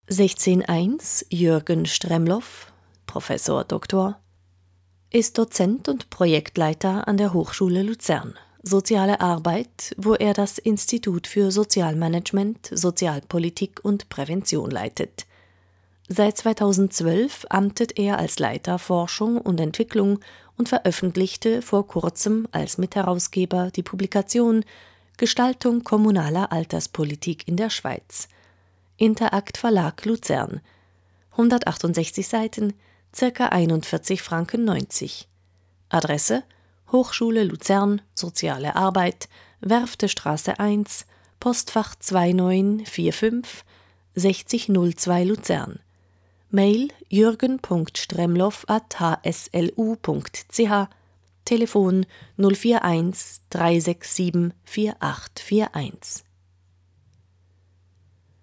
16.1 Jürgen Stremlow, Professor Dr., ist Dozent und Projektleiter an der Hochschule Luzern. Soziale Arbeit, wo er das Institut für Sozialmanagement, Sozialpolitik und Prävention leitet. Seit 2012 amtet er als Leiter Forschung und Entwicklung und veröffentlichte vor kurzem als Mitherausgeber die Publikation Gestaltung kommunaler Alterspolitik in der Schweiz. Interakt Verlag Luzern. 168 Seiten, ca. 41,90 Franken. Adresse: Hochschule Luzern, Soziale Arbeit, Werftestraße 1, Postfach 2945, 6002 Luzern. Mail: jürgen.stremlow@hslu.ch, Telefon 041 367 4841.